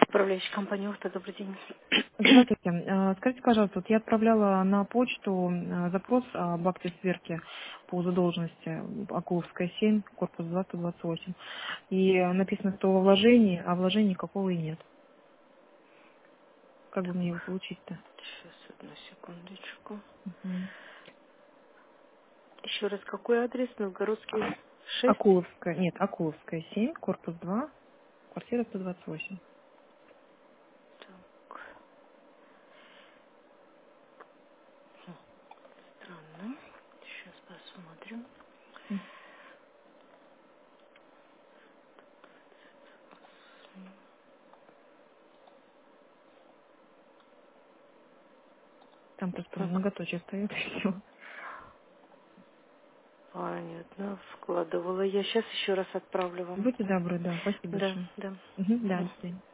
Управляющая компания «Ухта», добрый день. Здравствуйте. Скажите, пожалуйста, вот я отправляла на почту запрос об акте сверки по задолженности Акуловская 7, корпус 228. И написано, что во вложении, а вложений никакого и нет. Как бы мне его получить-то? Сейчас, одну секундочку. Мгм. Еще раз, какой адрес? Новгородский 6. Акуловская, нет, Акуловская 7, корпус 2, квартира 128. Так, странно. Сейчас посмотрим. Там просто Хм, многоточие стоит и все. Понятно, вкладывала. Я сейчас еще раз отправлю вам. Будьте добры, да, спасибо Да, большое. да. Мгм, да, Мгм. до свидания.